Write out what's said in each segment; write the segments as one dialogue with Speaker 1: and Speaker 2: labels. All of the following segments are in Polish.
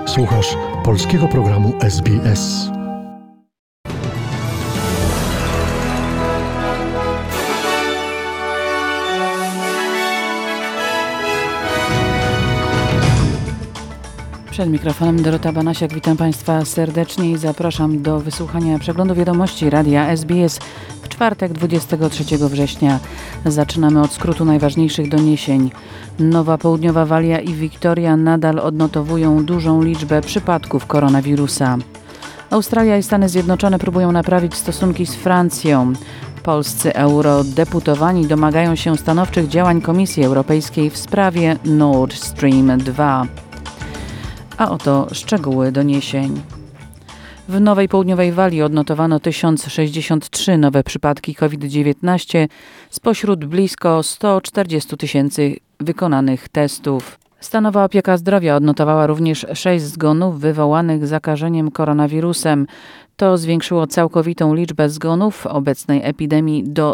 Speaker 1: Słuchasz polskiego programu SBS.
Speaker 2: Przed mikrofonem Dorota Banasiak, witam Państwa serdecznie i zapraszam do wysłuchania przeglądu wiadomości radia SBS w czwartek 23 września. Zaczynamy od skrótu najważniejszych doniesień. Nowa Południowa Walia i Wiktoria nadal odnotowują dużą liczbę przypadków koronawirusa. Australia i Stany Zjednoczone próbują naprawić stosunki z Francją. Polscy eurodeputowani domagają się stanowczych działań Komisji Europejskiej w sprawie Nord Stream 2. A oto szczegóły doniesień. W Nowej Południowej Walii odnotowano 1063 nowe przypadki COVID-19 spośród blisko 140 000 wykonanych testów. Stanowa opieka zdrowia odnotowała również 6 zgonów wywołanych zakażeniem koronawirusem. To zwiększyło całkowitą liczbę zgonów w obecnej epidemii do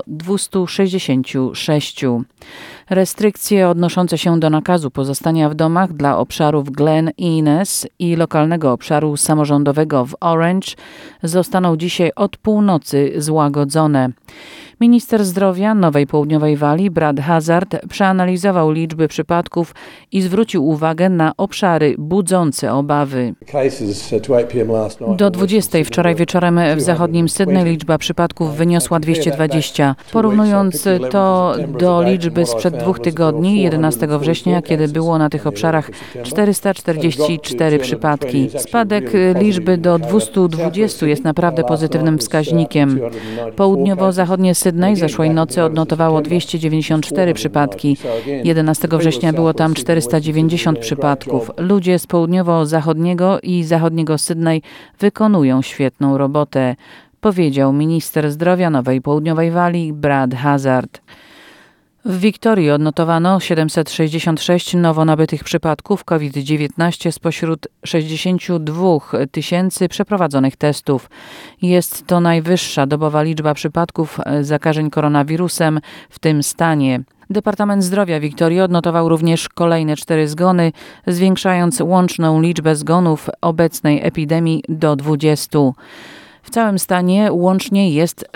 Speaker 2: 266. Restrykcje odnoszące się do nakazu pozostania w domach dla obszarów Glen Innes i lokalnego obszaru samorządowego w Orange zostaną dzisiaj od północy złagodzone. Minister zdrowia Nowej Południowej Walii Brad Hazzard przeanalizował liczby przypadków i zwrócił uwagę na obszary budzące obawy. Do 20 wczoraj wieczorem w zachodnim Sydney liczba przypadków wyniosła 220. Porównując to do liczby sprzed 2 tygodni, 11 września, kiedy było na tych obszarach 444 przypadki. Spadek liczby do 220 jest naprawdę pozytywnym wskaźnikiem. Południowo-zachodnie Sydney zeszłej nocy odnotowało 294 przypadki. 11 września było tam 490 przypadków. Ludzie z południowo-zachodniego i zachodniego Sydney wykonują świetną robotę, powiedział minister zdrowia Nowej Południowej Walii Brad Hazzard. W Wiktorii odnotowano 766 nowo nabytych przypadków COVID-19 spośród 62 000 przeprowadzonych testów. Jest to najwyższa dobowa liczba przypadków zakażeń koronawirusem w tym stanie. Departament Zdrowia Wiktorii odnotował również kolejne 4 zgony, zwiększając łączną liczbę zgonów obecnej epidemii do 20. W całym stanie łącznie jest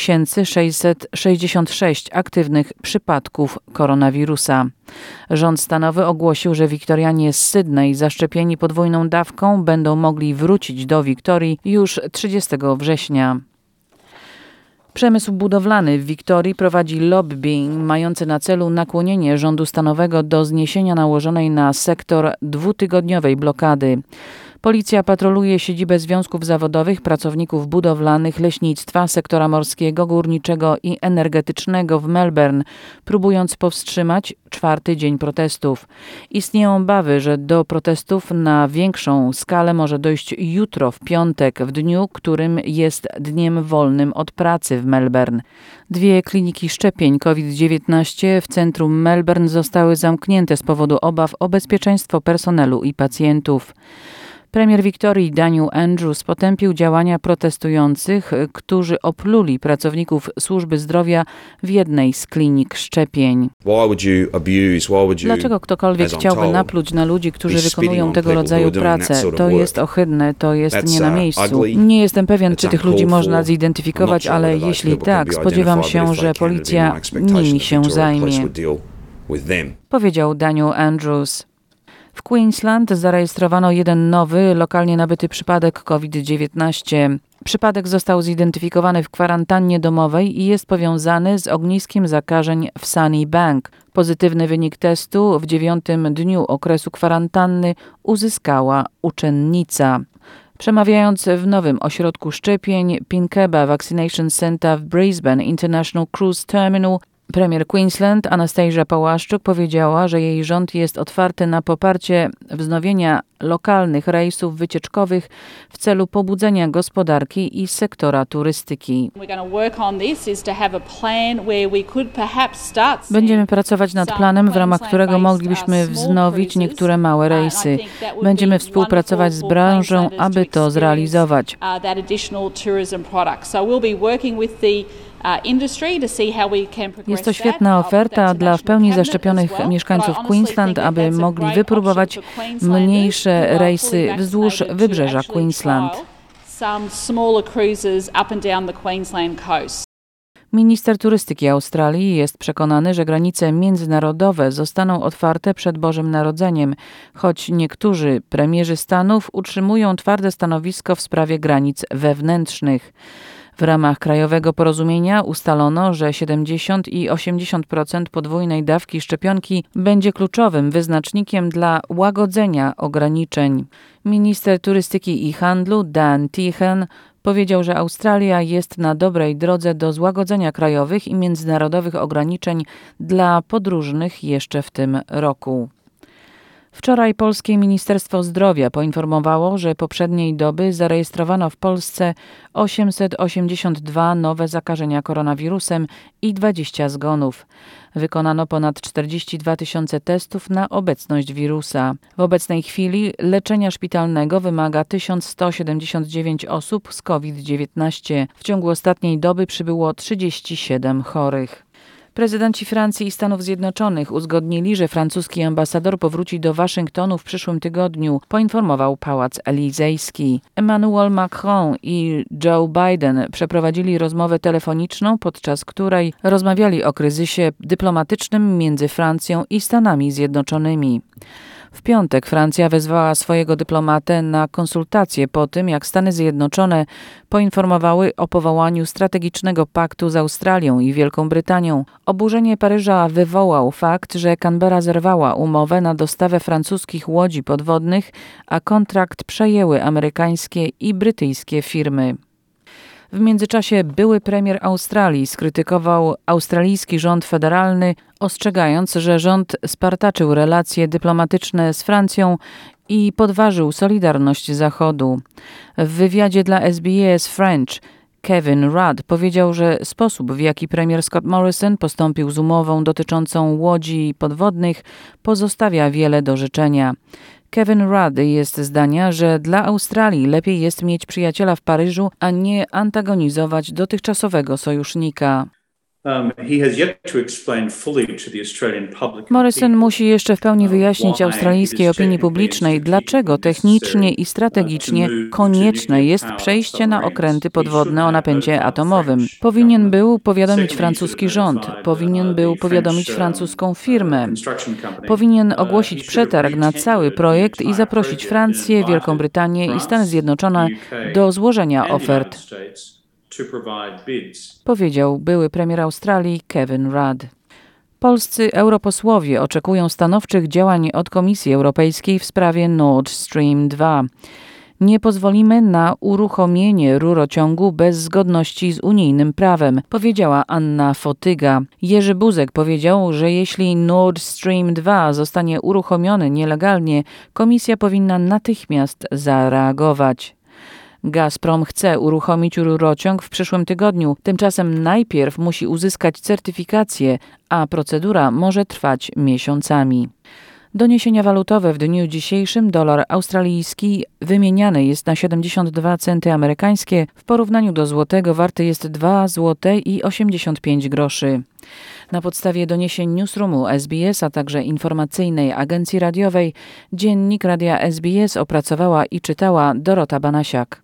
Speaker 2: 6666 aktywnych przypadków koronawirusa. Rząd stanowy ogłosił, że Wiktorianie z Sydney zaszczepieni podwójną dawką będą mogli wrócić do Wiktorii już 30 września. Przemysł budowlany w Wiktorii prowadzi lobbying mający na celu nakłonienie rządu stanowego do zniesienia nałożonej na sektor 2-tygodniowej blokady. Policja patroluje siedzibę związków zawodowych, pracowników budowlanych, leśnictwa, sektora morskiego, górniczego i energetycznego w Melbourne, próbując powstrzymać 4. dzień protestów. Istnieją obawy, że do protestów na większą skalę może dojść jutro, w piątek, w dniu, którym jest dniem wolnym od pracy w Melbourne. 2 kliniki szczepień COVID-19 w centrum Melbourne zostały zamknięte z powodu obaw o bezpieczeństwo personelu i pacjentów. Premier Wiktorii Daniel Andrews potępił działania protestujących, którzy opluli pracowników służby zdrowia w jednej z klinik szczepień. Dlaczego ktokolwiek chciałby napluć na ludzi, którzy wykonują tego rodzaju pracę? To jest ohydne, to jest nie na miejscu. Nie jestem pewien, czy tych ludzi można zidentyfikować, ale jeśli tak, spodziewam się, że policja nimi się zajmie, powiedział Daniel Andrews. W Queensland zarejestrowano 1 nowy, lokalnie nabyty przypadek COVID-19. Przypadek został zidentyfikowany w kwarantannie domowej i jest powiązany z ogniskiem zakażeń w Sunnybank. Pozytywny wynik testu w 9. dniu okresu kwarantanny uzyskała uczennica. Przemawiając w nowym ośrodku szczepień Pinkenba Vaccination Center w Brisbane International Cruise Terminal, premier Queensland Anastasia Pałaszczuk powiedziała, że jej rząd jest otwarty na poparcie wznowienia lokalnych rejsów wycieczkowych w celu pobudzenia gospodarki i sektora turystyki. Będziemy pracować nad planem, w ramach którego moglibyśmy wznowić niektóre małe rejsy. Będziemy współpracować z branżą, aby to zrealizować. Jest to świetna oferta dla w pełni zaszczepionych mieszkańców Queensland, aby mogli wypróbować mniejsze rejsy wzdłuż wybrzeża Queensland. Minister turystyki Australii jest przekonany, że granice międzynarodowe zostaną otwarte przed Bożym Narodzeniem, choć niektórzy premierzy stanów utrzymują twarde stanowisko w sprawie granic wewnętrznych. W ramach krajowego porozumienia ustalono, że 70 i 80% podwójnej dawki szczepionki będzie kluczowym wyznacznikiem dla łagodzenia ograniczeń. Minister turystyki i handlu Dan Tehan powiedział, że Australia jest na dobrej drodze do złagodzenia krajowych i międzynarodowych ograniczeń dla podróżnych jeszcze w tym roku. Wczoraj polskie Ministerstwo Zdrowia poinformowało, że poprzedniej doby zarejestrowano w Polsce 882 nowe zakażenia koronawirusem i 20 zgonów. Wykonano ponad 42 tysiące testów na obecność wirusa. W obecnej chwili leczenia szpitalnego wymaga 1179 osób z COVID-19. W ciągu ostatniej doby przybyło 37 chorych. Prezydenci Francji i Stanów Zjednoczonych uzgodnili, że francuski ambasador powróci do Waszyngtonu w przyszłym tygodniu, poinformował Pałac Elizejski. Emmanuel Macron i Joe Biden przeprowadzili rozmowę telefoniczną, podczas której rozmawiali o kryzysie dyplomatycznym między Francją i Stanami Zjednoczonymi. W piątek Francja wezwała swojego dyplomatę na konsultacje po tym, jak Stany Zjednoczone poinformowały o powołaniu strategicznego paktu z Australią i Wielką Brytanią. Oburzenie Paryża wywołał fakt, że Canberra zerwała umowę na dostawę francuskich łodzi podwodnych, a kontrakt przejęły amerykańskie i brytyjskie firmy. W międzyczasie były premier Australii skrytykował australijski rząd federalny, ostrzegając, że rząd spartaczył relacje dyplomatyczne z Francją i podważył solidarność Zachodu. W wywiadzie dla SBS French Kevin Rudd powiedział, że sposób, w jaki premier Scott Morrison postąpił z umową dotyczącą łodzi podwodnych, pozostawia wiele do życzenia. Kevin Rudd jest zdania, że dla Australii lepiej jest mieć przyjaciela w Paryżu, a nie antagonizować dotychczasowego sojusznika. Morrison musi jeszcze w pełni wyjaśnić australijskiej opinii publicznej, dlaczego technicznie i strategicznie konieczne jest przejście na okręty podwodne o napędzie atomowym. Powinien był powiadomić francuski rząd, powinien był powiadomić francuską firmę, powinien ogłosić przetarg na cały projekt i zaprosić Francję, Wielką Brytanię i Stany Zjednoczone do złożenia ofert, powiedział były premier Australii Kevin Rudd. Polscy europosłowie oczekują stanowczych działań od Komisji Europejskiej w sprawie Nord Stream 2. Nie pozwolimy na uruchomienie rurociągu bez zgodności z unijnym prawem, powiedziała Anna Fotyga. Jerzy Buzek powiedział, że jeśli Nord Stream 2 zostanie uruchomiony nielegalnie, Komisja powinna natychmiast zareagować. Gazprom chce uruchomić rurociąg w przyszłym tygodniu, tymczasem najpierw musi uzyskać certyfikację, a procedura może trwać miesiącami. Doniesienia walutowe w dniu dzisiejszym dolar australijski wymieniany jest na 72 centy amerykańskie, w porównaniu do złotego warty jest 2 zł i 85 groszy. Na podstawie doniesień Newsroomu SBS, a także informacyjnej agencji radiowej, dziennik Radia SBS opracowała i czytała Dorota Banasiak.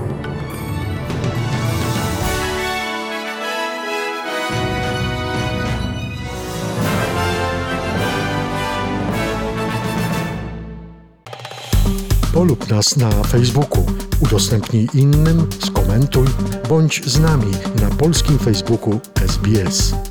Speaker 1: Polub nas na Facebooku, udostępnij innym, skomentuj, bądź z nami na polskim Facebooku SBS.